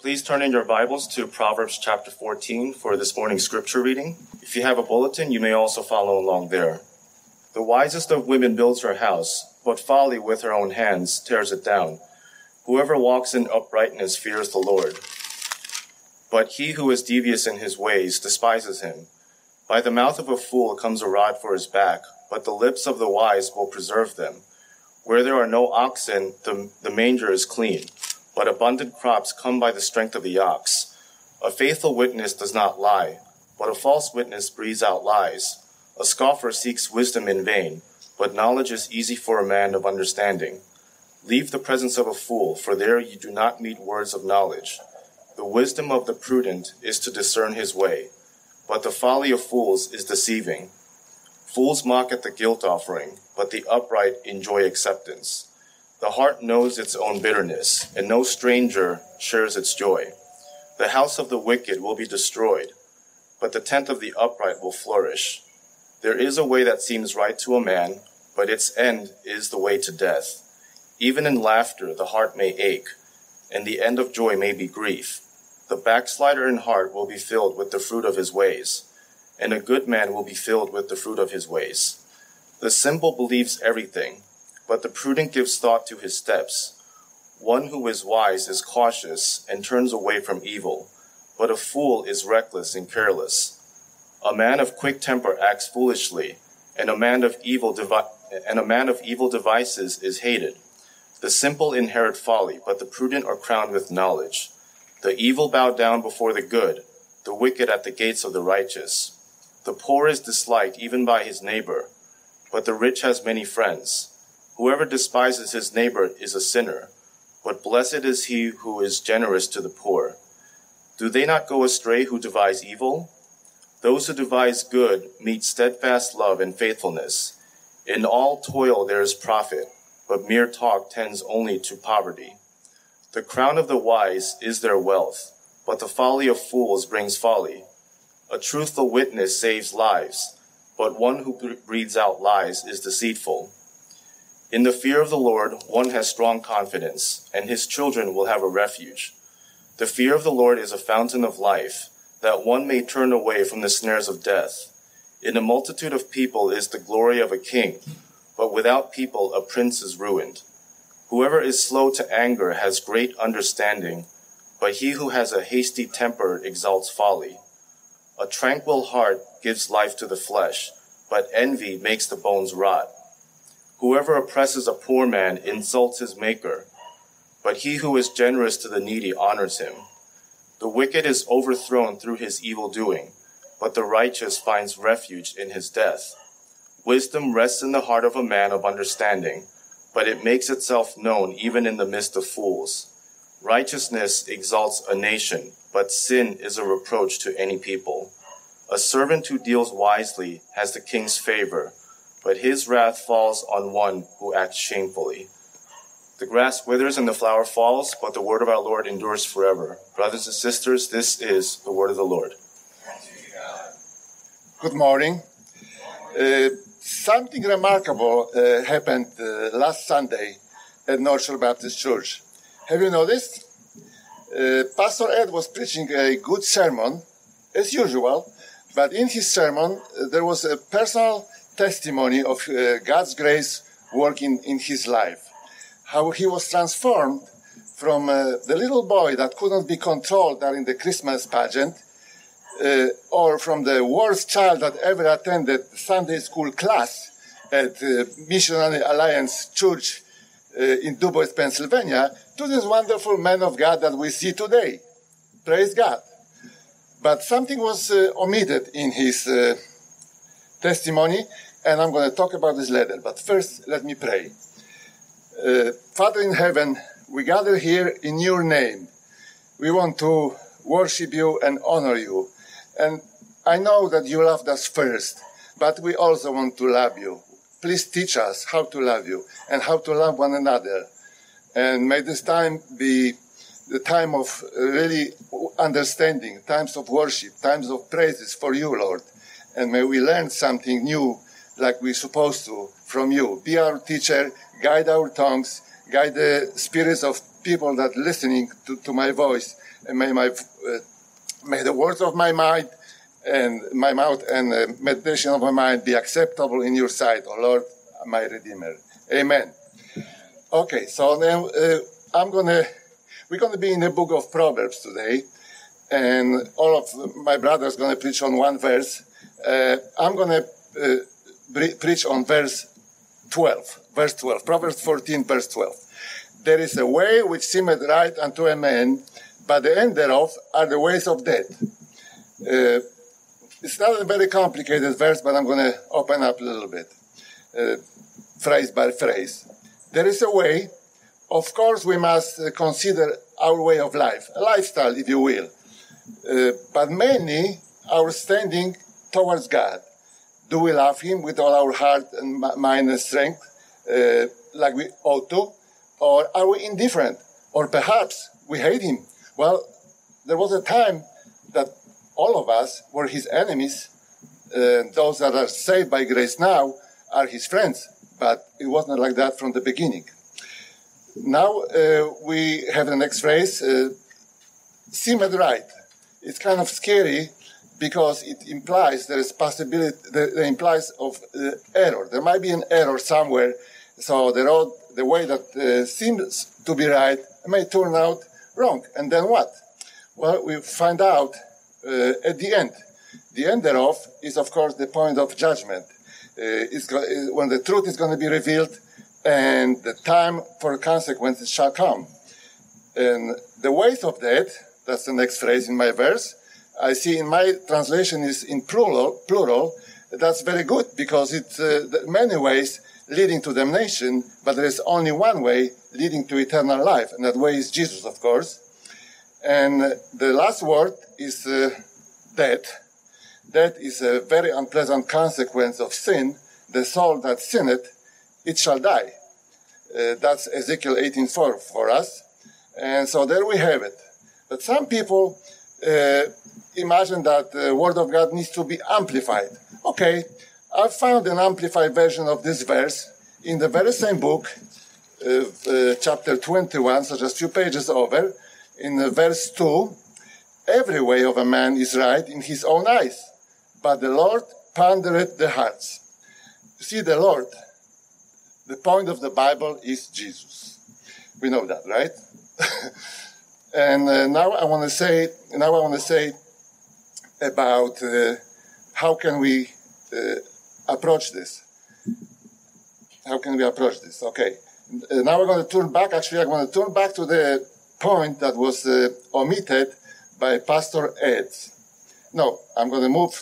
Please turn in your Bibles to Proverbs chapter 14 for this morning's scripture reading. If you have a bulletin, you may also follow along there. The wisest of women builds her house, but folly with her own hands tears it down. Whoever walks in uprightness fears the Lord. But he who is devious in his ways despises him. By the mouth of a fool comes a rod for his back, but the lips of the wise will preserve them. Where there are no oxen, the manger is clean, but abundant crops come by the strength of the ox. A faithful witness does not lie, but a false witness breathes out lies. A scoffer seeks wisdom in vain, but knowledge is easy for a man of understanding. Leave the presence of a fool, for there you do not meet words of knowledge. The wisdom of the prudent is to discern his way, but the folly of fools is deceiving. Fools mock at the guilt offering, but the upright enjoy acceptance. The heart knows its own bitterness, and no stranger shares its joy. The house of the wicked will be destroyed, but the tent of the upright will flourish. There is a way that seems right to a man, but its end is the way to death. Even in laughter the heart may ache, and the end of joy may be grief. The backslider in heart will be filled with the fruit of his ways, and a good man will be filled with the fruit of his ways. The simple believes everything, but the prudent gives thought to his steps. One who is wise is cautious and turns away from evil, but a fool is reckless and careless. A man of quick temper acts foolishly, and a man of evil devices is hated. The simple inherit folly, but the prudent are crowned with knowledge. The evil bow down before the good, the wicked at the gates of the righteous. The poor is disliked even by his neighbor, but the rich has many friends. Whoever despises his neighbor is a sinner, but blessed is he who is generous to the poor. Do they not go astray who devise evil? Those who devise good meet steadfast love and faithfulness. In all toil there is profit, but mere talk tends only to poverty. The crown of the wise is their wealth, but the folly of fools brings folly. A truthful witness saves lives, but one who breathes out lies is deceitful. In the fear of the Lord, one has strong confidence, and his children will have a refuge. The fear of the Lord is a fountain of life, that one may turn away from the snares of death. In a multitude of people is the glory of a king, but without people a prince is ruined. Whoever is slow to anger has great understanding, but he who has a hasty temper exalts folly. A tranquil heart gives life to the flesh, but envy makes the bones rot. Whoever oppresses a poor man insults his maker, but he who is generous to the needy honors him. The wicked is overthrown through his evil doing, but the righteous finds refuge in his death. Wisdom rests in the heart of a man of understanding, but it makes itself known even in the midst of fools. Righteousness exalts a nation, but sin is a reproach to any people. A servant who deals wisely has the king's favor, but his wrath falls on one who acts shamefully. The grass withers and the flower falls, but the word of our Lord endures forever. Brothers and sisters, this is the word of the Lord. Good morning. Something remarkable happened last Sunday at North Shore Baptist Church. Have you noticed? Pastor Ed was preaching a good sermon, as usual, but in his sermon there was a personal testimony of God's grace working in his life. How he was transformed from the little boy that couldn't be controlled during the Christmas pageant, or from the worst child that ever attended Sunday school class at Missionary Alliance Church in Du Bois, Pennsylvania, to this wonderful man of God that we see today. Praise God. But something was omitted in his testimony, and I'm going to talk about this later. But first, let me pray. Father in heaven, we gather here in your name. We want to worship you and honor you. And I know that you loved us first, but we also want to love you. Please teach us how to love you and how to love one another. And may this time be the time of really understanding, times of worship, times of praises for you, Lord. And may we learn something new like we're supposed to from you. Be our teacher, guide our tongues, guide the spirits of people that listening to my voice, and may the words of my mind and my mouth and meditation of my mind be acceptable in your sight, O Lord, my Redeemer. Amen. Okay, so then we're gonna be in the book of Proverbs today, and all of my brothers gonna preach on one verse. I'm gonna preach on verse 12. Proverbs 14, verse 12. There is a way which seemeth right unto a man, but the end thereof are the ways of death. It's not a very complicated verse, but I'm going to open up a little bit, phrase by phrase. There is a way. Of course, we must consider our way of life, a lifestyle, if you will, but mainly our standing towards God. Do we love Him with all our heart and mind and strength, like we ought to? Or are we indifferent? Or perhaps we hate Him? Well, there was a time that all of us were His enemies. Those that are saved by grace now are His friends. But it wasn't like that from the beginning. Now we have the next phrase, seemeth right. It's kind of scary because it implies there is possibility, there implies of error. There might be an error somewhere. So the way that seems to be right may turn out wrong. And then what? Well, we find out at the end. The end thereof is, of course, the point of judgment. When the truth is going to be revealed and the time for consequences shall come. And the ways of death, that's the next phrase in my verse, I see in my translation is in plural. That's very good because it's many ways leading to damnation, but there is only one way leading to eternal life, and that way is Jesus, of course. And the last word is death. Death is a very unpleasant consequence of sin. The soul that sinneth, it shall die. That's Ezekiel 18:4 for us. And so there we have it. But some people imagine that the Word of God needs to be amplified. Okay, I found an amplified version of this verse in the very same book, chapter 21, so just a few pages over, in verse 2. Every way of a man is right in his own eyes, but the Lord pondereth the hearts. You see, the Lord, the point of the Bible is Jesus. We know that, right? And now I want to say about how can we approach this. How can we approach this? Okay. Now we're going to turn back. Actually, I'm going to turn back to the point that was omitted by Pastor Ed. No, I'm going to move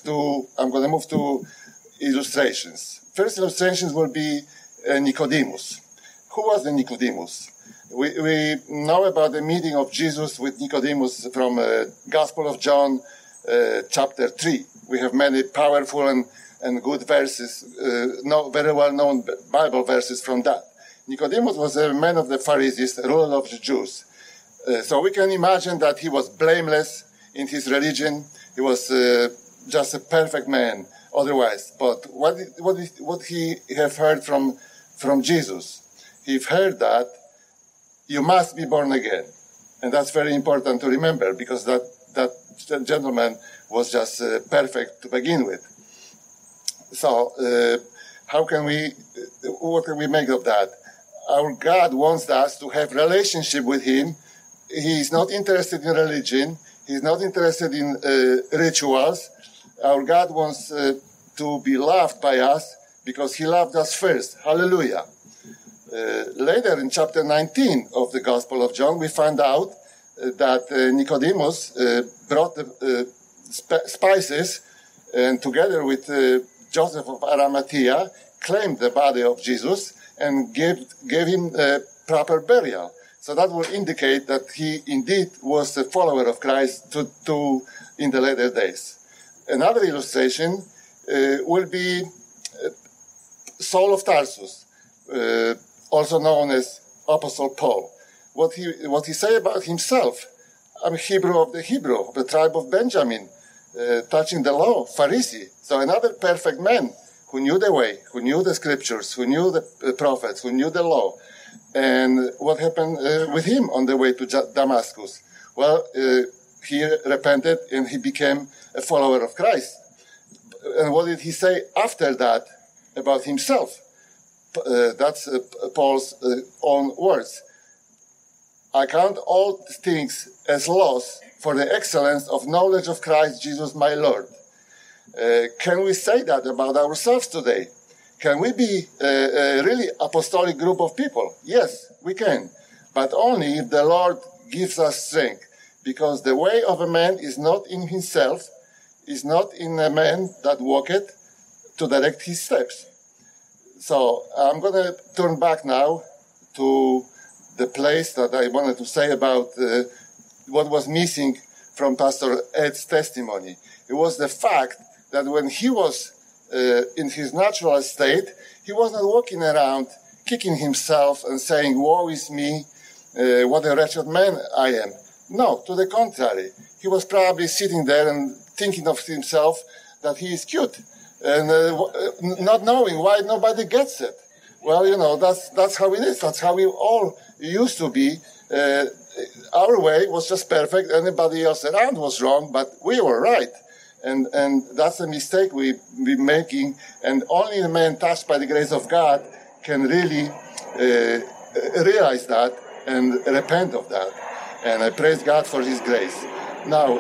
to illustrations. First illustrations will be Nicodemus. Who was the Nicodemus? We know about the meeting of Jesus with Nicodemus from Gospel of John, chapter 3. We have many powerful and good verses, very well-known Bible verses from that. Nicodemus was a man of the Pharisees, a ruler of the Jews. So we can imagine that he was blameless in his religion. He was just a perfect man otherwise. But what he have heard from Jesus? He heard that you must be born again. And that's very important to remember because that gentleman was just perfect to begin with. So what can we make of that? Our God wants us to have relationship with Him. He is not interested in religion. He is not interested in rituals. Our God wants to be loved by us because He loved us first. Hallelujah. Later in chapter 19 of the Gospel of John, we find out that Nicodemus brought the spices and together with Joseph of Arimathea claimed the body of Jesus and gave him proper burial. So that will indicate that he indeed was a follower of Christ in the later days. Another illustration will be Saul of Tarsus, also known as Apostle Paul. What he say about himself? I'm Hebrew of the tribe of Benjamin, touching the law, Pharisee. So another perfect man who knew the way, who knew the scriptures, who knew the prophets, who knew the law. And what happened with him on the way to Damascus? Well, he repented and he became a follower of Christ. And what did he say after that about himself? That's Paul's own words. I count all things as loss for the excellence of knowledge of Christ Jesus my Lord. Can we say that about ourselves today? Can we be a really apostolic group of people? Yes, we can. But only if the Lord gives us strength. Because the way of a man is not in himself, is not in a man that walketh to direct his steps. So I'm going to turn back now to the place that I wanted to say about what was missing from Pastor Ed's testimony. It was the fact that when he was in his natural state, he was not walking around kicking himself and saying, woe is me, what a wretched man I am. No, to the contrary. He was probably sitting there and thinking of himself that he is cute and not knowing why nobody gets it. Well, you know, that's how it is. That's how we all used to be. Our way was just perfect. Anybody else around was wrong, but we were right. And that's a mistake we've been making. And only a man touched by the grace of God can really realize that and repent of that. And I praise God for His grace. Now,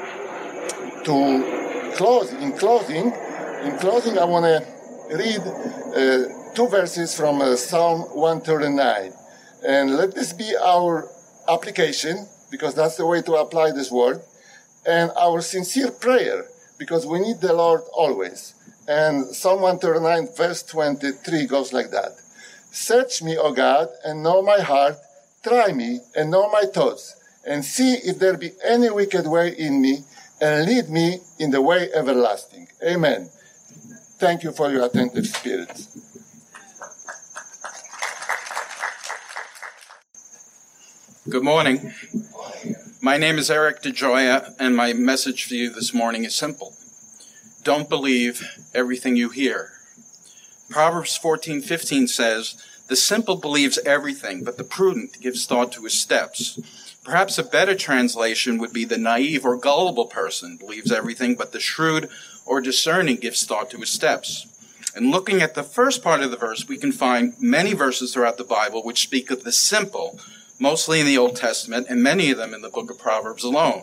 to close, in closing, I want to read 2 verses from Psalm 139. And let this be our application, because that's the way to apply this word, and our sincere prayer, because we need the Lord always. And Psalm 139, verse 23 goes like that. Search me, O God, and know my heart. Try me and know my thoughts, and see if there be any wicked way in me, and lead me in the way everlasting. Amen. Thank you for your attentive spirit. Good morning. My name is Eric DeGioia, and my message for you this morning is simple. Don't believe everything you hear. Proverbs 14:15 says, the simple believes everything, but the prudent gives thought to his steps. Perhaps a better translation would be the naive or gullible person believes everything, but the shrewd or discerning gives thought to his steps. And looking at the first part of the verse, we can find many verses throughout the Bible which speak of the simple, mostly in the Old Testament, and many of them in the book of Proverbs alone.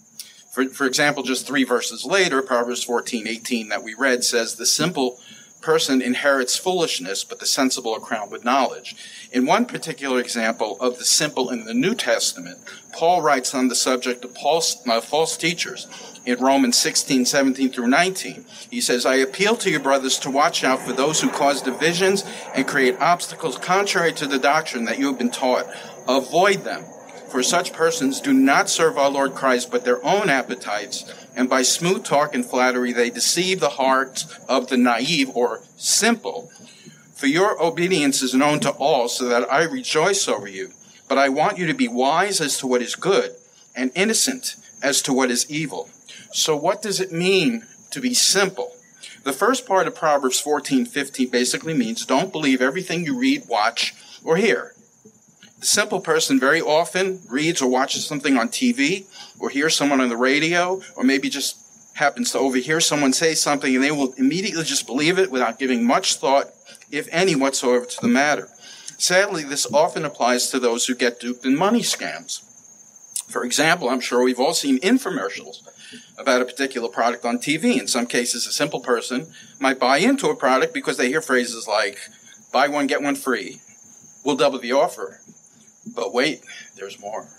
For example, just 3 verses later, Proverbs 14:18 that we read says, the simple person inherits foolishness, but the sensible are crowned with knowledge. In one particular example of the simple in the New Testament, Paul writes on the subject of false teachers in Romans 16:17 through 19. He says, I appeal to you, brothers, to watch out for those who cause divisions and create obstacles contrary to the doctrine that you have been taught. Avoid them, for such persons do not serve our Lord Christ, but their own appetites, and by smooth talk and flattery they deceive the hearts of the naive or simple. For your obedience is known to all, so that I rejoice over you. But I want you to be wise as to what is good, and innocent as to what is evil. So what does it mean to be simple? The first part of Proverbs 14:15 basically means don't believe everything you read, watch, or hear. The simple person very often reads or watches something on TV or hears someone on the radio or maybe just happens to overhear someone say something and they will immediately just believe it without giving much thought, if any, whatsoever to the matter. Sadly, this often applies to those who get duped in money scams. For example, I'm sure we've all seen infomercials about a particular product on TV. In some cases, a simple person might buy into a product because they hear phrases like, buy one, get one free. We'll double the offer. But wait, there's more.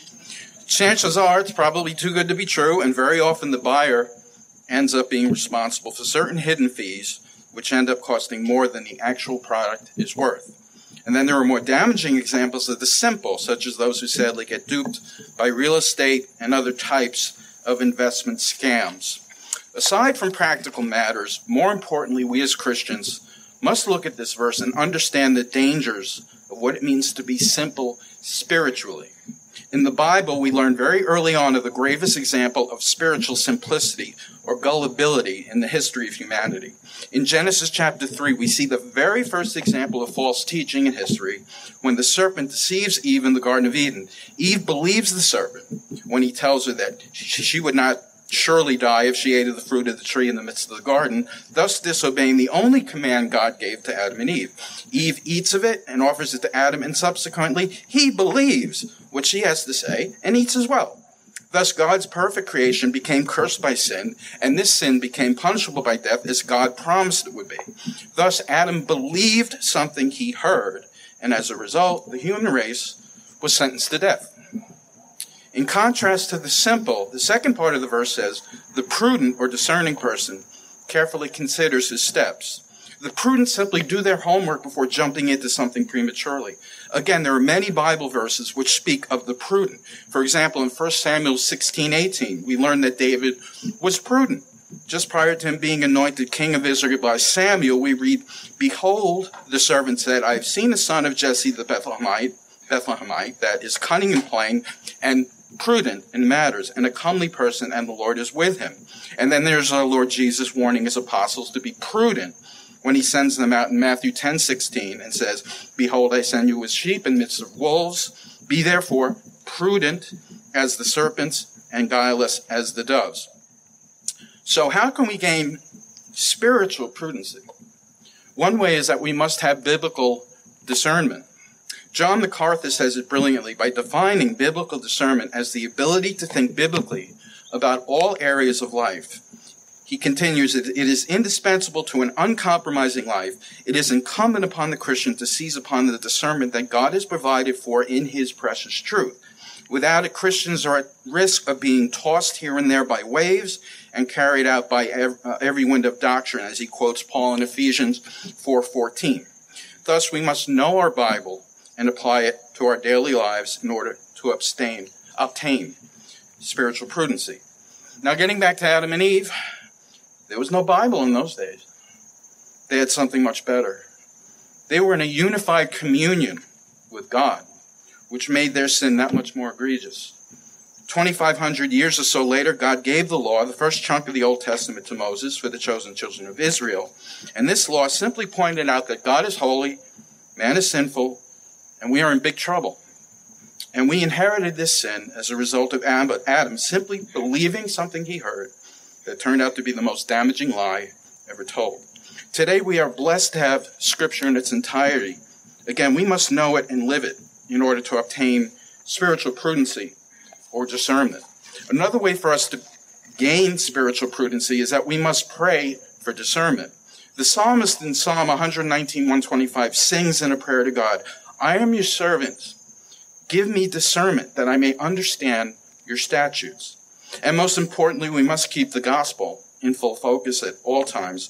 Chances are it's probably too good to be true, and very often the buyer ends up being responsible for certain hidden fees, which end up costing more than the actual product is worth. And then there are more damaging examples of the simple, such as those who sadly get duped by real estate and other types of investment scams. Aside from practical matters, more importantly, we as Christians must look at this verse and understand the dangers of what it means to be simple spiritually. In the Bible, we learn very early on of the gravest example of spiritual simplicity or gullibility in the history of humanity. In Genesis chapter 3, we see the very first example of false teaching in history when the serpent deceives Eve in the Garden of Eden. Eve believes the serpent when he tells her that she would not surely die if she ate of the fruit of the tree in the midst of the garden, thus disobeying the only command God gave to Adam and Eve. Eve eats of it and offers it to Adam, and subsequently he believes what she has to say and eats as well. Thus God's perfect creation became cursed by sin, and this sin became punishable by death as God promised it would be. Thus Adam believed something he heard, and as a result, the human race was sentenced to death. In contrast to the simple, the second part of the verse says, the prudent or discerning person carefully considers his steps. The prudent simply do their homework before jumping into something prematurely. Again, there are many Bible verses which speak of the prudent. For example, in 1 Samuel 16:18, we learn that David was prudent. Just prior to him being anointed king of Israel by Samuel, we read, "Behold, the servant said, I have seen a son of Jesse the Bethlehemite, that is cunning in playing and prudent in matters, and a comely person, and the Lord is with him." And then there's our Lord Jesus warning his apostles to be prudent when he sends them out in Matthew 10:16 and says, "Behold, I send you as sheep in midst of wolves. Be therefore prudent as the serpents and guileless as the doves." So how can we gain spiritual prudency? One way is that we must have biblical discernment. John MacArthur says it brilliantly by defining biblical discernment as the ability to think biblically about all areas of life. He continues, it is indispensable to an uncompromising life. It is incumbent upon the Christian to seize upon the discernment that God has provided for in his precious truth. Without it, Christians are at risk of being tossed here and there by waves and carried out by every wind of doctrine, as he quotes Paul in Ephesians 4:14. Thus, we must know our Bible and apply it to our daily lives in order to obtain spiritual prudency. Now, getting back to Adam and Eve, there was no Bible in those days. They had something much better. They were in a unified communion with God, which made their sin that much more egregious. 2,500 years or so later, God gave the law, the first chunk of the Old Testament, to Moses for the chosen children of Israel. And this law simply pointed out that God is holy, man is sinful, and we are in big trouble. And we inherited this sin as a result of Adam simply believing something he heard that turned out to be the most damaging lie ever told. Today we are blessed to have Scripture in its entirety. Again, we must know it and live it in order to obtain spiritual prudency or discernment. Another way for us to gain spiritual prudency is that we must pray for discernment. The psalmist in Psalm 119:125 sings in a prayer to God, "I am your servant. Give me discernment that I may understand your statutes." And most importantly, we must keep the gospel in full focus at all times.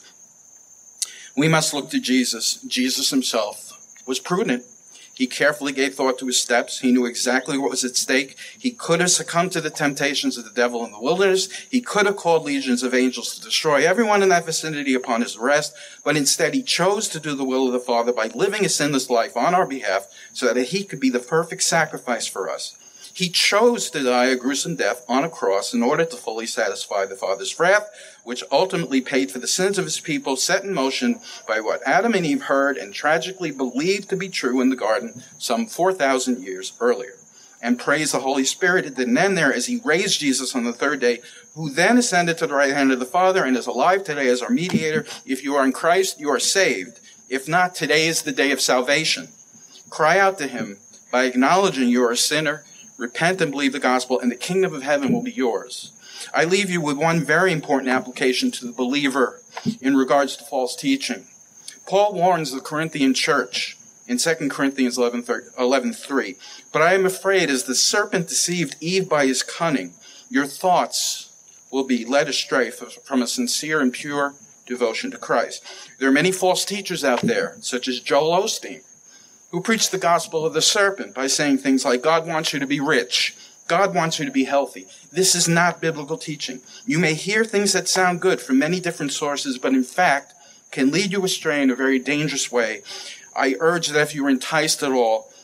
We must look to Jesus. Jesus himself was prudent. He carefully gave thought to his steps. He knew exactly what was at stake. He could have succumbed to the temptations of the devil in the wilderness. He could have called legions of angels to destroy everyone in that vicinity upon his arrest, but instead he chose to do the will of the Father by living a sinless life on our behalf so that he could be the perfect sacrifice for us. He chose to die a gruesome death on a cross in order to fully satisfy the Father's wrath, which ultimately paid for the sins of his people, set in motion by what Adam and Eve heard and tragically believed to be true in the garden some 4,000 years earlier. And praise the Holy Spirit, it didn't end there, as he raised Jesus on the third day, who then ascended to the right hand of the Father and is alive today as our mediator. If you are in Christ, you are saved. If not, today is the day of salvation. Cry out to him by acknowledging you are a sinner. Repent and believe the gospel, and the kingdom of heaven will be yours. I leave you with one very important application to the believer in regards to false teaching. Paul warns the Corinthian church in 2 Corinthians 11:3, "But I am afraid, as the serpent deceived Eve by his cunning, your thoughts will be led astray from a sincere and pure devotion to Christ." There are many false teachers out there, such as Joel Osteen, who preach the gospel of the serpent by saying things like, God wants you to be rich. God wants you to be healthy. This is not biblical teaching. You may hear things that sound good from many different sources, but in fact can lead you astray in a very dangerous way. I urge that if you're enticed at all,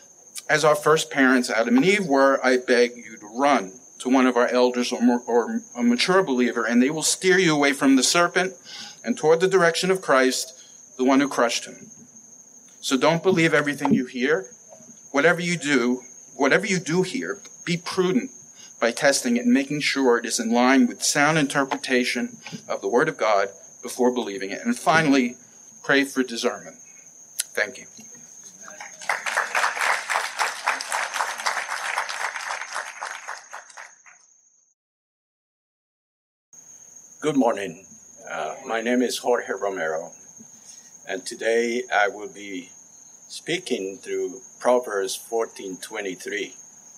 As our first parents, Adam and Eve, were, I beg you to run to one of our elders or a mature believer, and they will steer you away from the serpent and toward the direction of Christ, the one who crushed him. So don't believe everything you hear. Whatever you do hear, be prudent by testing it and making sure it is in line with sound interpretation of the Word of God before believing it. And finally, pray for discernment. Thank you. Good morning. My name is Jorge Romero, and today I will be speaking through Proverbs 14:23.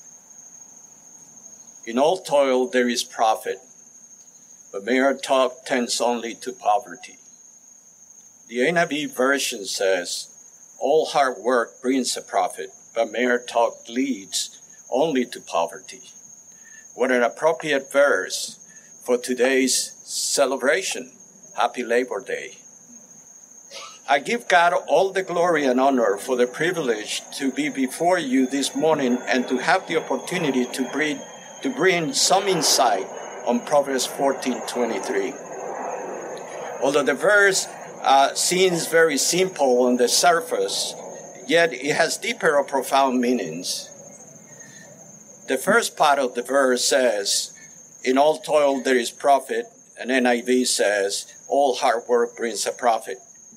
In all toil there is profit, but mere talk tends only to poverty. The NIV version says, all hard work brings a profit, but mere talk leads only to poverty. What an appropriate verse for today's celebration. Happy Labor Day. I give God all the glory and honor for the privilege to be before you this morning and to have the opportunity to bring some insight on Proverbs 14:23. Although the verse seems very simple on the surface, yet it has deeper or profound meanings. The first part of the verse says, in all toil there is profit, and NIV says, all hard work brings a profit.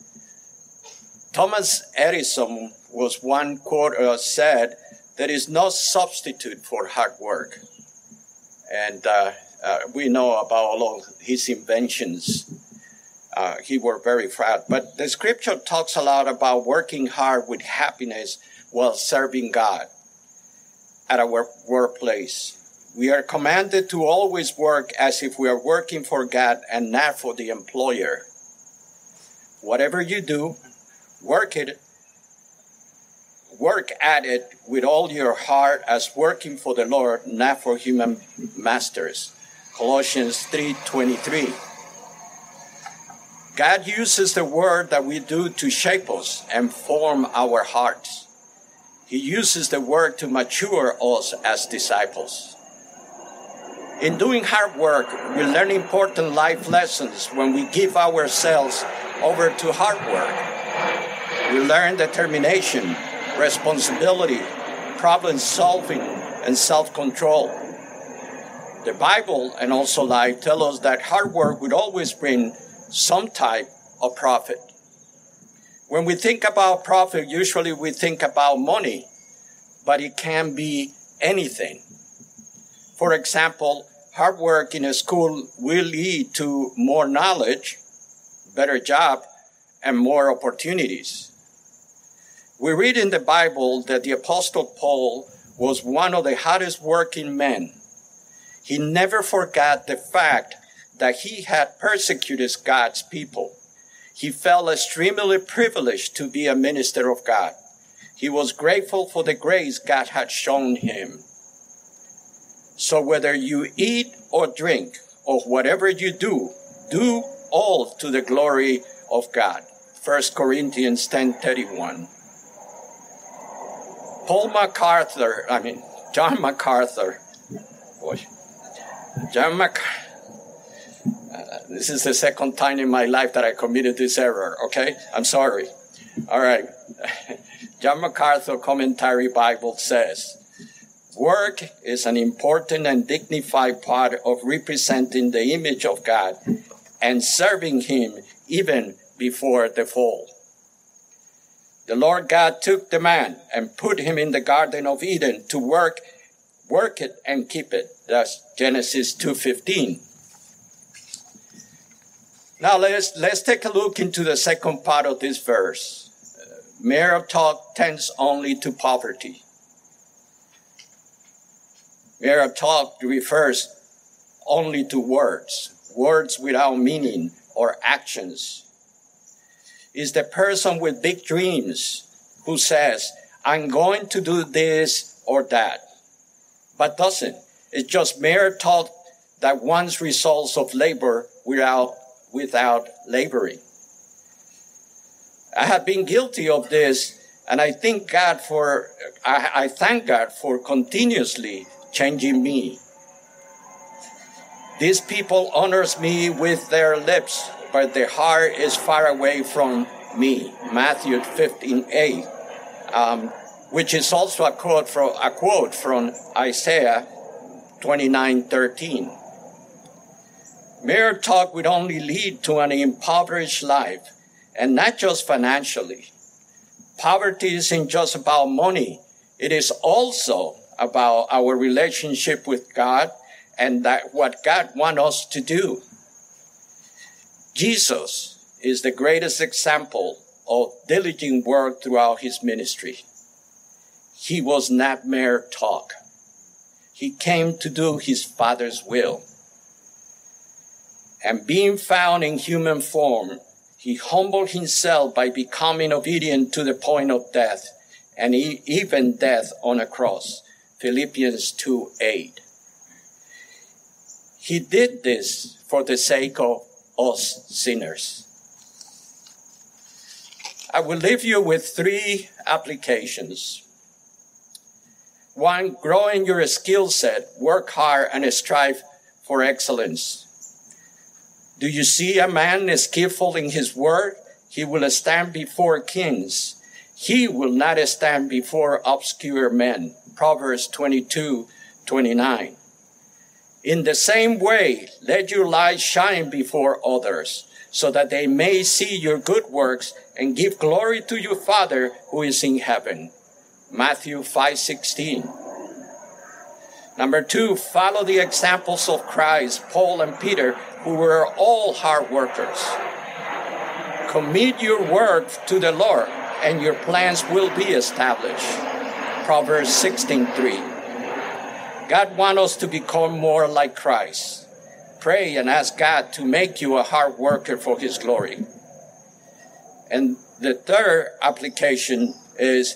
Thomas Edison was one quote said, there is no substitute for hard work. And we know about all of his inventions. He worked very hard. But the scripture talks a lot about working hard with happiness while serving God at our workplace. We are commanded to always work as if we are working for God and not for the employer. Whatever you do, work at it with all your heart as working for the Lord, not for human masters. Colossians 3:23. God uses the work that we do to shape us and form our hearts. He uses the work to mature us as disciples. In doing hard work, we learn important life lessons when we give ourselves over to hard work. We learn determination, responsibility, problem solving, and self-control. The Bible and also life tell us that hard work would always bring some type of profit. When we think about profit, usually we think about money, but it can be anything. For example, hard work in a school will lead to more knowledge, better job, and more opportunities. We read in the Bible that the Apostle Paul was one of the hardest working men. He never forgot the fact that he had persecuted God's people. He felt extremely privileged to be a minister of God. He was grateful for the grace God had shown him. So whether you eat or drink or whatever you do, do all to the glory of God. 1 Corinthians 10:31. This is the second time in my life that I committed this error, okay? I'm sorry. All right. John MacArthur Commentary Bible says, work is an important and dignified part of representing the image of God and serving Him even before the fall. The Lord God took the man and put him in the Garden of Eden to work it and keep it. That's Genesis 2:15. Now let's take a look into the second part of this verse. Mere talk tends only to poverty. Mere talk refers only to words without meaning or actions. Is the person with big dreams who says, I'm going to do this or that, but doesn't. It's just mere talk that wants results of labor without laboring. I have been guilty of this And I thank God for continuously changing me. These people honors me with their lips, but their heart is far away from me. Matthew 15:8, which is also a quote from Isaiah 29:13. Mere talk would only lead to an impoverished life, and not just financially. Poverty isn't just about money. It is also about our relationship with God and what God wants us to do. Jesus is the greatest example of diligent work throughout his ministry. He was not mere talk. He came to do his Father's will. And being found in human form, he humbled himself by becoming obedient to the point of death, and even death on a cross. Philippians 2:8. He did this for the sake of us sinners. I will leave you with 3 applications. 1, growing your skill set, work hard, and strive for excellence. Do you see a man skillful in his word? He will stand before kings. He will not stand before obscure men. Proverbs 22:29. In the same way, let your light shine before others, so that they may see your good works and give glory to your Father who is in heaven. Matthew 5:16. Number 2, follow the examples of Christ, Paul, and Peter, who were all hard workers. Commit your work to the Lord, and your plans will be established. Proverbs 16:3. God wants us to become more like Christ. Pray and ask God to make you a hard worker for his glory. And the 3rd application is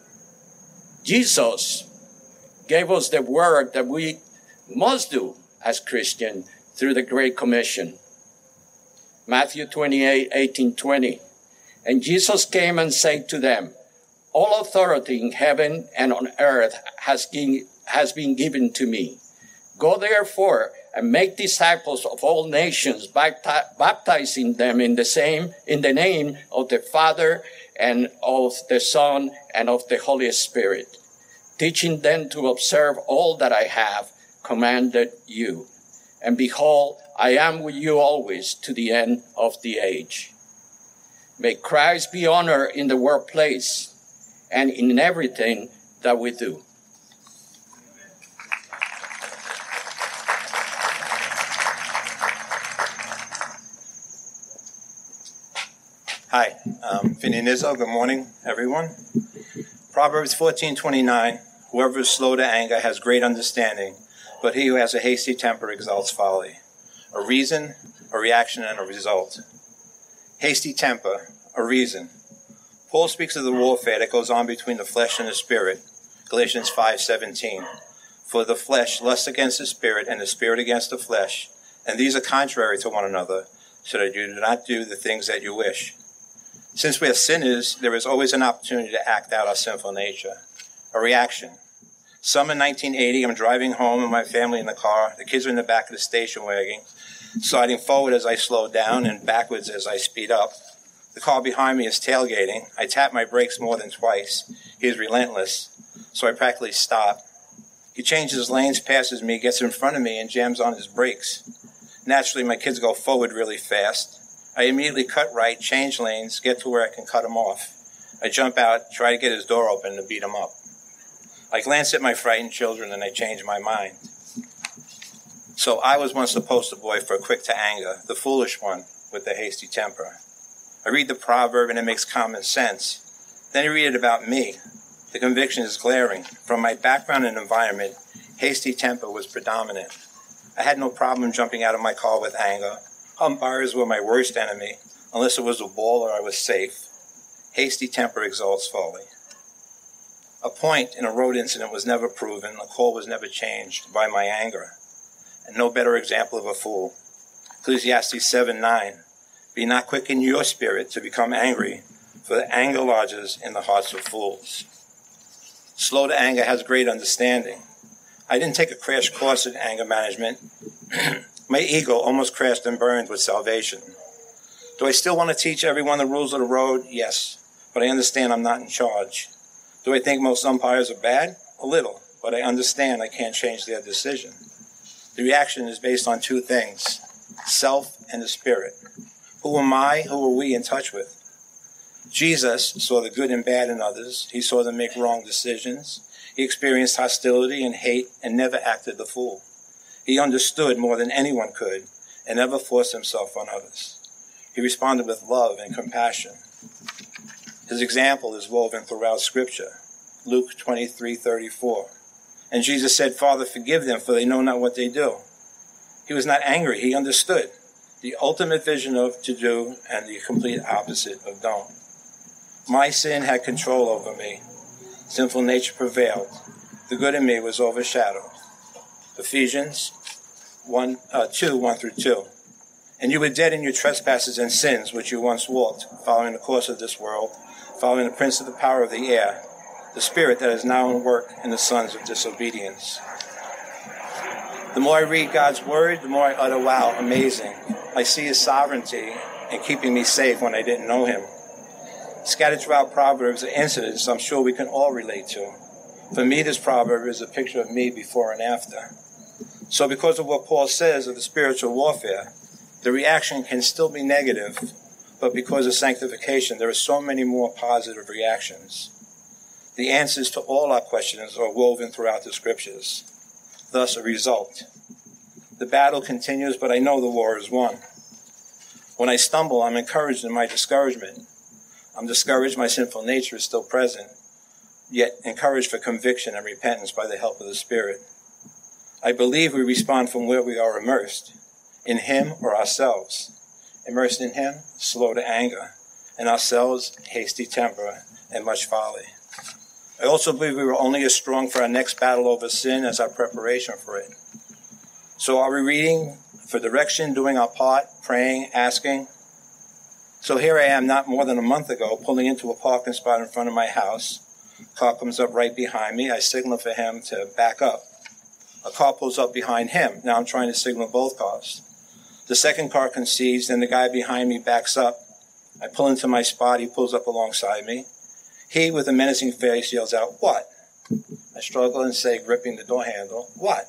Jesus gave us the work that we must do as Christians through the Great Commission. Matthew 28:18-20. And Jesus came and said to them, all authority in heaven and on earth has been given to me. Go therefore and make disciples of all nations, baptizing them in the name of the Father and of the Son and of the Holy Spirit, teaching them to observe all that I have commanded you. And behold, I am with you always to the end of the age. May Christ be honored in the workplace and in everything that we do. Hi, I'm Vinny Nizzo. Good morning, everyone. Proverbs 14:29, whoever is slow to anger has great understanding, but he who has a hasty temper exalts folly. A reason, a reaction, and a result. Hasty temper, a reason. Paul speaks of the warfare that goes on between the flesh and the spirit. Galatians 5:17. For the flesh lusts against the spirit, and the spirit against the flesh, and these are contrary to one another, so that you do not do the things that you wish. Since we are sinners, there is always an opportunity to act out our sinful nature. A reaction. Summer 1980, I'm driving home with my family in the car. The kids are in the back of the station wagon, sliding forward as I slow down and backwards as I speed up. The car behind me is tailgating. I tap my brakes more than twice. He is relentless, so I practically stop. He changes lanes, passes me, gets in front of me, and jams on his brakes. Naturally, my kids go forward really fast. I immediately cut right, change lanes, get to where I can cut him off. I jump out, try to get his door open to beat him up. I glance at my frightened children and I change my mind. So I was once the poster boy for quick to anger, the foolish one with the hasty temper. I read the proverb and it makes common sense. Then I read it about me. The conviction is glaring. From my background and environment, hasty temper was predominant. I had no problem jumping out of my car with anger. Umpires were my worst enemy. Unless it was a ball or I was safe. Hasty temper exalts folly. A point in a road incident was never proven. A call was never changed by my anger. And no better example of a fool. Ecclesiastes 7:9. Be not quick in your spirit to become angry, for the anger lodges in the hearts of fools. Slow to anger has great understanding. I didn't take a crash course in anger management. My ego almost crashed and burned with salvation. Do I still want to teach everyone the rules of the road? Yes, but I understand I'm not in charge. Do I think most umpires are bad? A little, but I understand I can't change their decision. The reaction is based on two things, self and the spirit. Who am I? Who are we in touch with? Jesus saw the good and bad in others. He saw them make wrong decisions. He experienced hostility and hate and never acted the fool. He understood more than anyone could and never forced himself on others. He responded with love and compassion. His example is woven throughout Scripture. Luke 23:34. And Jesus said, Father, forgive them, for they know not what they do. He was not angry. He understood the ultimate vision of to do and the complete opposite of don't. My sin had control over me. Sinful nature prevailed. The good in me was overshadowed. Ephesians 2:1-2. And you were dead in your trespasses and sins, which you once walked, following the course of this world, following the prince of the power of the air, the spirit that is now at work in the sons of disobedience. The more I read God's word, the more I utter, wow, amazing. I see his sovereignty in keeping me safe when I didn't know him. Scattered throughout Proverbs are incidents I'm sure we can all relate to. For me, this proverb is a picture of me before and after. So because of what Paul says of the spiritual warfare, the reaction can still be negative, but because of sanctification, there are so many more positive reactions. The answers to all our questions are woven throughout the scriptures. Thus, a result. The battle continues, but I know the war is won. When I stumble, I'm encouraged in my discouragement. I'm discouraged my sinful nature is still present, yet encouraged for conviction and repentance by the help of the Spirit. I believe we respond from where we are immersed, in him or ourselves. Immersed in him, slow to anger, and ourselves, hasty temper and much folly. I also believe we were only as strong for our next battle over sin as our preparation for it. So are we reading for direction, doing our part, praying, asking? So here I am not more than a month ago pulling into a parking spot in front of my house. A car comes up right behind me. I signal for him to back up. A car pulls up behind him. Now I'm trying to signal both cars. The second car concedes, then the guy behind me backs up. I pull into my spot. He pulls up alongside me. He, with a menacing face, yells out, "What?" I struggle and say, gripping the door handle, "What?"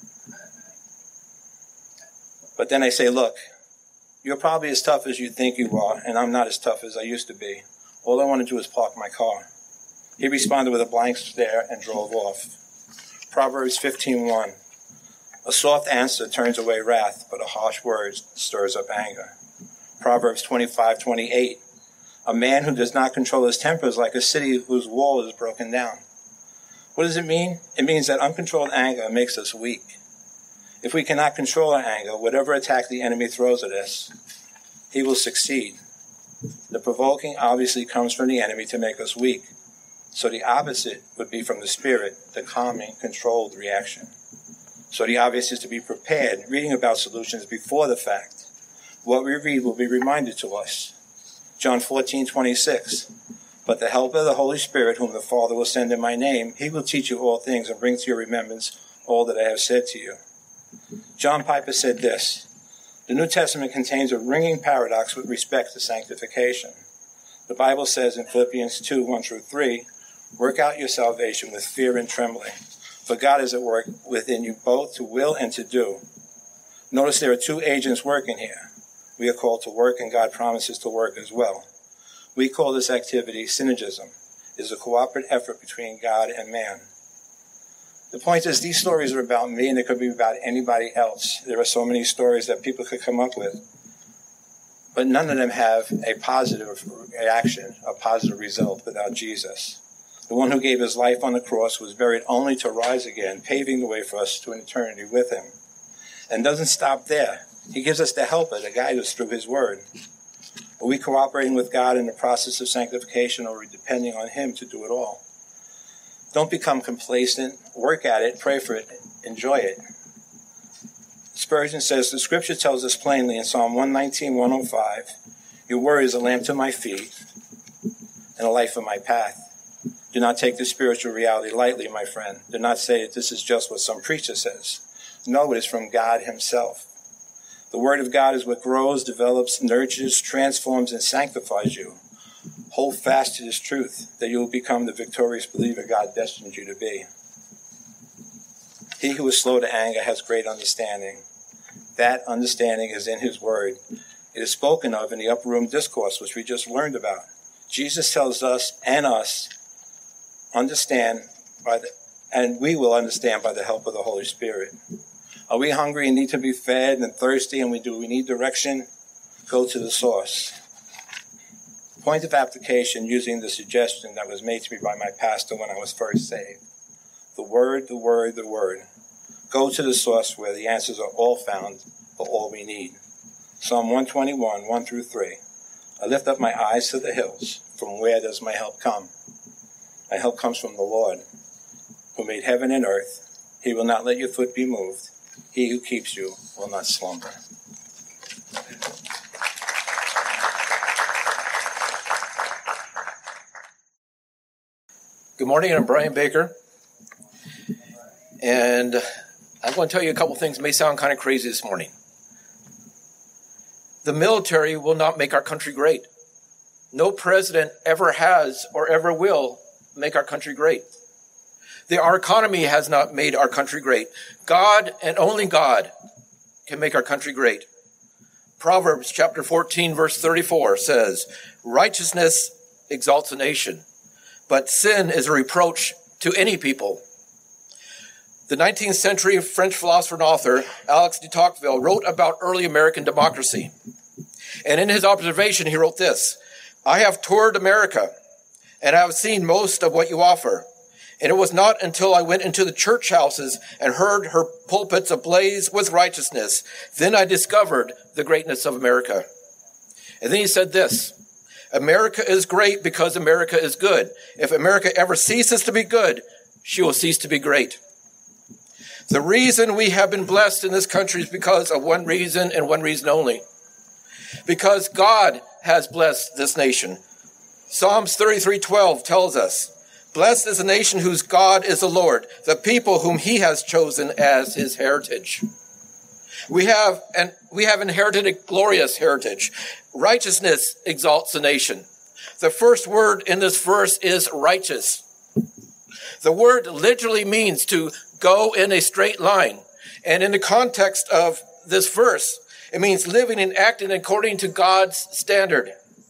But then I say, "Look, you're probably as tough as you think you are, and I'm not as tough as I used to be. All I want to do is park my car." He responded with a blank stare and drove off. Proverbs 15:1. A soft answer turns away wrath, but a harsh word stirs up anger. Proverbs 25:28. A man who does not control his temper is like a city whose wall is broken down. What does it mean? It means that uncontrolled anger makes us weak. If we cannot control our anger, whatever attack the enemy throws at us, he will succeed. The provoking obviously comes from the enemy to make us weak. So the opposite would be from the Spirit, the calming, controlled reaction. So the obvious is to be prepared, reading about solutions before the fact. What we read will be reminded to us. John 14:26. But the helper, the Holy Spirit, whom the Father will send in my name, he will teach you all things and bring to your remembrance all that I have said to you. John Piper said this: the New Testament contains a ringing paradox with respect to sanctification. The Bible says in Philippians 2:1-3, work out your salvation with fear and trembling, for God is at work within you both to will and to do. Notice there are two agents working here. We are called to work, and God promises to work as well. We call this activity synergism. It is a cooperative effort between God and man. The point is, these stories are about me, and they could be about anybody else. There are so many stories that people could come up with. But none of them have a positive reaction, a positive result without Jesus. The one who gave his life on the cross was buried only to rise again, paving the way for us to an eternity with him. And doesn't stop there. He gives us the helper to guide us through his word. Are we cooperating with God in the process of sanctification, or are we depending on him to do it all? Don't become complacent. Work at it. Pray for it. Enjoy it. Spurgeon says, the scripture tells us plainly in Psalm 119:105, your word is a lamp to my feet and a life on my path. Do not take this spiritual reality lightly, my friend. Do not say that this is just what some preacher says. No, it is from God himself. The word of God is what grows, develops, nurtures, transforms, and sanctifies you. Hold fast to this truth, that you will become the victorious believer God destined you to be. He who is slow to anger has great understanding. That understanding is in his word. It is spoken of in the upper room discourse, which we just learned about. Jesus tells us and us, and we will understand by the help of the Holy Spirit. Are we hungry and need to be fed and thirsty and we need direction? Go to the source. Point of application using the suggestion that was made to me by my pastor when I was first saved. The word, the word, the word. Go to the source where the answers are all found for all we need. Psalm 121, 1 through 3. I lift up my eyes to the hills. From where does my help come? My help comes from the Lord, who made heaven and earth. He will not let your foot be moved. He who keeps you will not slumber. Good morning, I'm Brian Baker. And I'm going to tell you a couple things that may sound kind of crazy this morning. The military will not make our country great. No president ever has or ever will make our country great. Our economy has not made our country great. God and only God can make our country great. Proverbs chapter 14, verse 34 says, righteousness exalts a nation, but sin is a reproach to any people. The 19th century French philosopher and author, Alex de Tocqueville, wrote about early American democracy. And in his observation, he wrote this, I have toured America, and I have seen most of what you offer. And it was not until I went into the church houses and heard her pulpits ablaze with righteousness, then I discovered the greatness of America. And then he said this, America is great because America is good. If America ever ceases to be good, she will cease to be great. The reason we have been blessed in this country is because of one reason and one reason only. Because God has blessed this nation. Psalms 33:12 tells us, blessed is a nation whose God is the Lord, the people whom he has chosen as his heritage. We have inherited a glorious heritage. Righteousness exalts a nation. The first word in this verse is righteous. The word literally means to go in a straight line. And in the context of this verse, it means living and acting according to God's standard.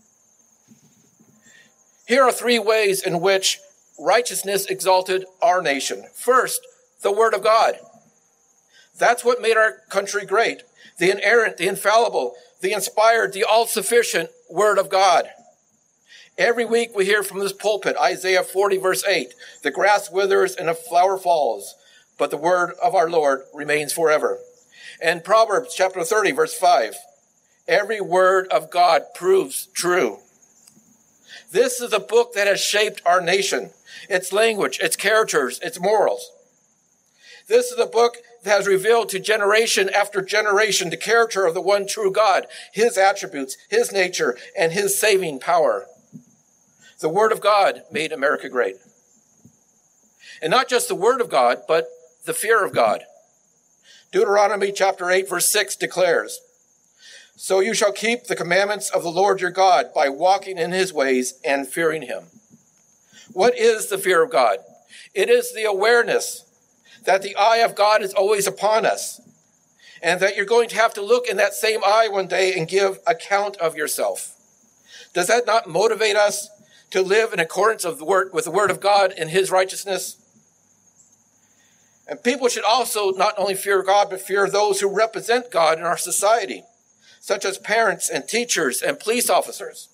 Here are three ways in which righteousness exalted our nation. First, the Word of God. That's what made our country great. The inerrant, the infallible, the inspired, the all-sufficient Word of God. Every week we hear from this pulpit, Isaiah 40, verse 8, the grass withers and a flower falls, but the word of our Lord remains forever. And Proverbs chapter 30, verse 5, every word of God proves true. This is a book that has shaped our nation, its language, its characters, its morals. This is a book that has revealed to generation after generation the character of the one true God, his attributes, his nature, and his saving power. The Word of God made America great. And not just the Word of God, but the fear of God. Deuteronomy chapter 8, verse 6 declares, so you shall keep the commandments of the Lord your God by walking in his ways and fearing him. What is the fear of God? It is the awareness that the eye of God is always upon us, and that you're going to have to look in that same eye one day and give account of yourself. Does that not motivate us to live in accordance with the Word of God and his righteousness? And people should also not only fear God, but fear those who represent God in our society, such as parents and teachers and police officers.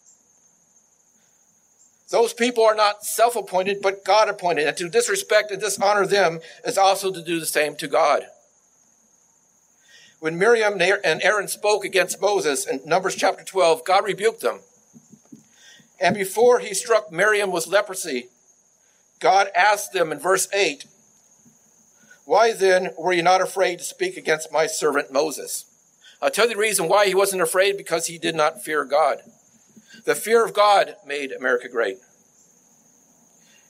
Those people are not self-appointed, but God-appointed. And to disrespect and dishonor them is also to do the same to God. When Miriam and Aaron spoke against Moses in Numbers chapter 12, God rebuked them. And before he struck Miriam with leprosy, God asked them in verse 8, why then were you not afraid to speak against my servant Moses? I'll tell you the reason why he wasn't afraid, because he did not fear God. The fear of God made America great.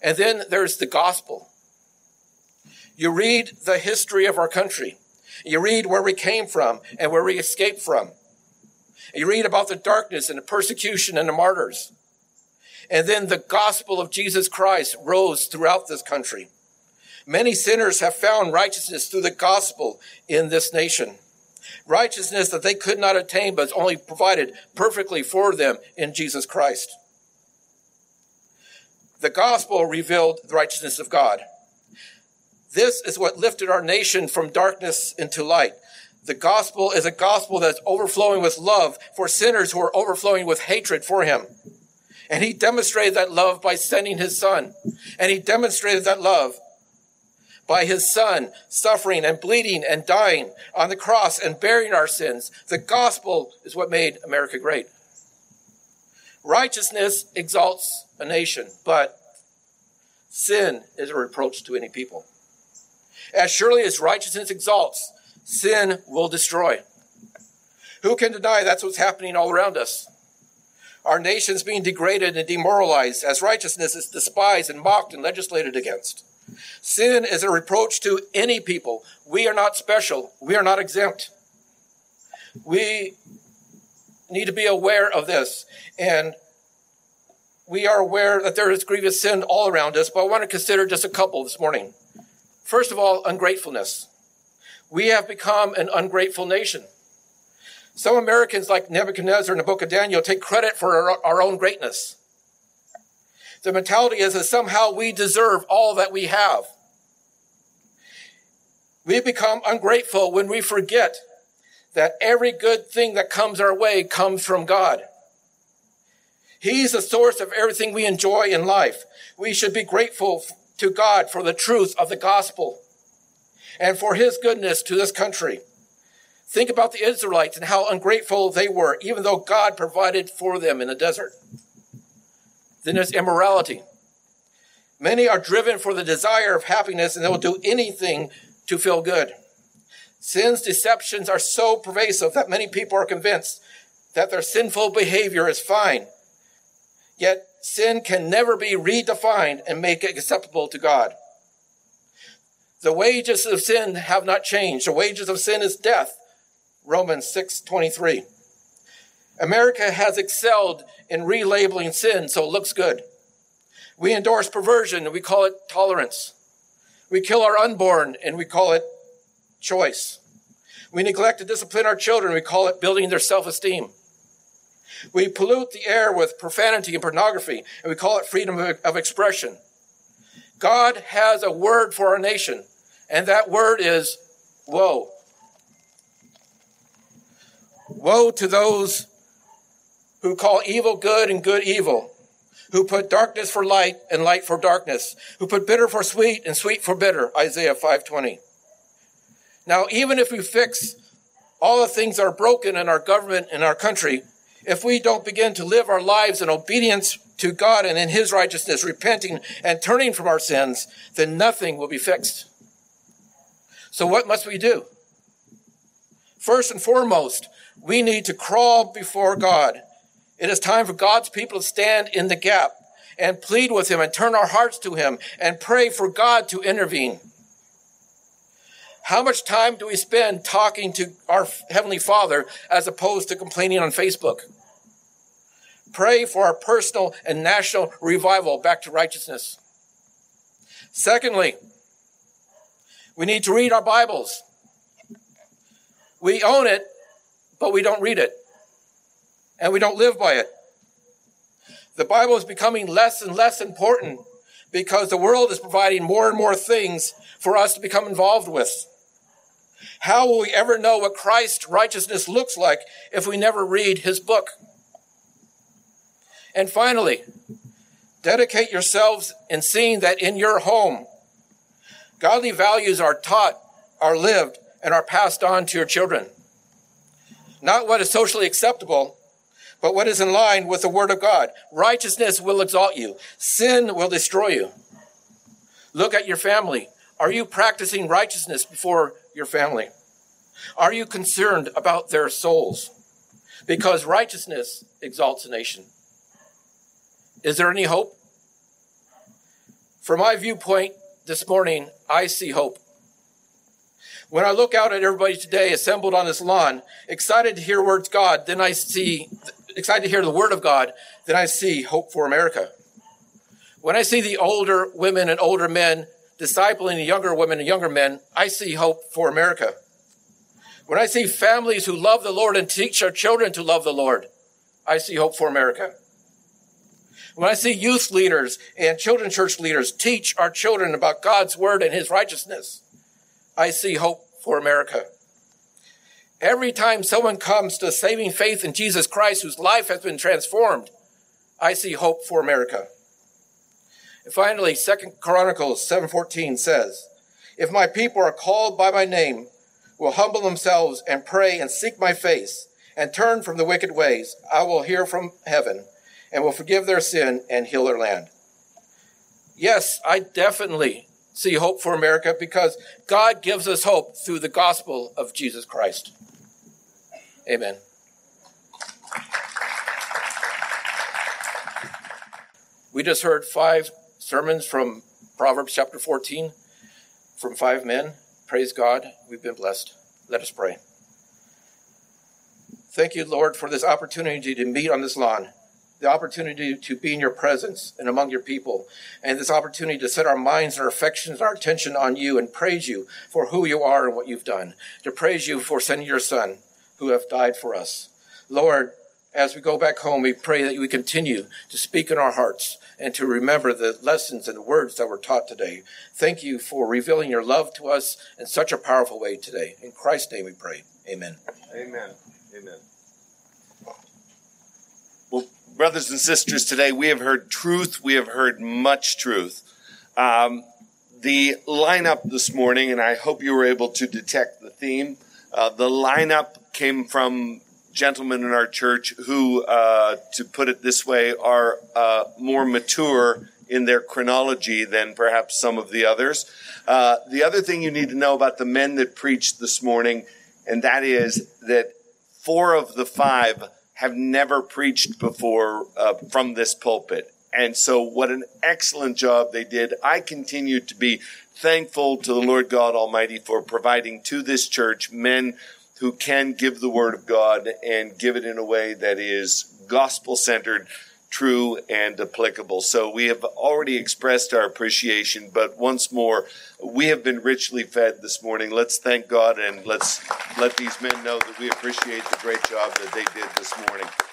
And then there's the gospel. You read the history of our country. You read where we came from and where we escaped from. You read about the darkness and the persecution and the martyrs. And then the gospel of Jesus Christ rose throughout this country. Many sinners have found righteousness through the gospel in this nation. Righteousness that they could not attain, but is only provided perfectly for them in Jesus Christ. The gospel revealed the righteousness of God. This is what lifted our nation from darkness into light. The gospel is a gospel that's overflowing with love for sinners who are overflowing with hatred for him. And he demonstrated that love by sending his son. And he demonstrated that love by his son suffering and bleeding and dying on the cross and bearing our sins. The gospel is what made America great. Righteousness exalts a nation, but sin is a reproach to any people. As surely as righteousness exalts, sin will destroy. Who can deny that's what's happening all around us? Our nation's being degraded and demoralized as righteousness is despised and mocked and legislated against. Sin is a reproach to any people. We are not special. We are not exempt. We need to be aware of this. And we are aware that there is grievous sin all around us, but I want to consider just a couple this morning. First of all, ungratefulness. We have become an ungrateful nation. Some Americans, like Nebuchadnezzar in the book of Daniel, take credit for our own greatness. The mentality is that somehow we deserve all that we have. We become ungrateful when we forget that every good thing that comes our way comes from God. He's the source of everything we enjoy in life. We should be grateful to God for the truth of the gospel and for his goodness to this country. Think about the Israelites and how ungrateful they were, even though God provided for them in the desert. Then there's immorality. Many are driven for the desire of happiness, and they will do anything to feel good. Sin's deceptions are so pervasive that many people are convinced that their sinful behavior is fine. Yet sin can never be redefined and make it acceptable to God. The wages of sin have not changed. The wages of sin is death. Romans 6:23. America has excelled in relabeling sin, so it looks good. We endorse perversion, and we call it tolerance. We kill our unborn, and we call it choice. We neglect to discipline our children, we call it building their self-esteem. We pollute the air with profanity and pornography, and we call it freedom of expression. God has a word for our nation, and that word is woe. Woe to those who call evil good and good evil, who put darkness for light and light for darkness, who put bitter for sweet and sweet for bitter, Isaiah 5:20. Now, even if we fix all the things that are broken in our government and our country, if we don't begin to live our lives in obedience to God and in his righteousness, repenting and turning from our sins, then nothing will be fixed. So what must we do? First and foremost, we need to crawl before God. It is time for God's people to stand in the gap and plead with him and turn our hearts to him and pray for God to intervene. How much time do we spend talking to our Heavenly Father as opposed to complaining on Facebook? Pray for our personal and national revival back to righteousness. Secondly, we need to read our Bibles. We own it, but we don't read it. And we don't live by it. The Bible is becoming less and less important because the world is providing more and more things for us to become involved with. How will we ever know what Christ's righteousness looks like if we never read his book? And finally, dedicate yourselves in seeing that in your home, godly values are taught, are lived, and are passed on to your children. Not what is socially acceptable, but what is in line with the word of God. Righteousness will exalt you. Sin will destroy you. Look at your family. Are you practicing righteousness before your family? Are you concerned about their souls? Because righteousness exalts a nation. Is there any hope? From my viewpoint this morning, I see hope. When I look out at everybody today assembled on this lawn, excited to hear words of God, excited to hear the word of God, then I see hope for America. When I see the older women and older men discipling the younger women and younger men, I see hope for America. When I see families who love the Lord and teach their children to love the Lord, I see hope for America. When I see youth leaders and children's church leaders teach our children about God's word and his righteousness, I see hope for America. Every time someone comes to saving faith in Jesus Christ, whose life has been transformed, I see hope for America. And finally, 2 Chronicles 7:14 says, "If my people are called by my name, will humble themselves and pray and seek my face and turn from the wicked ways, I will hear from heaven and will forgive their sin and heal their land." Yes, I definitely see hope for America because God gives us hope through the gospel of Jesus Christ. Amen. We just heard 5 sermons from Proverbs chapter 14 from 5 men. Praise God. We've been blessed. Let us pray. Thank you, Lord, for this opportunity to meet on this lawn, the opportunity to be in your presence and among your people, and this opportunity to set our minds and our affections and our attention on you and praise you for who you are and what you've done, to praise you for sending your Son who have died for us. Lord, as we go back home, we pray that we continue to speak in our hearts and to remember the lessons and the words that were taught today. Thank you for revealing your love to us in such a powerful way today. In Christ's name we pray. Amen. Amen. Amen. Well, brothers and sisters, today we have heard truth. We have heard much truth. The lineup this morning, and I hope you were able to detect the theme, the lineup came from gentlemen in our church who, to put it this way, are more mature in their chronology than perhaps some of the others. The other thing you need to know about the men that preached this morning, and that is that 4 of the 5 have never preached before from this pulpit. And so what an excellent job they did. I continue to be thankful to the Lord God Almighty for providing to this church men who can give the word of God and give it in a way that is gospel-centered, true, and applicable. So we have already expressed our appreciation, but once more, we have been richly fed this morning. Let's thank God and let's let these men know that we appreciate the great job that they did this morning.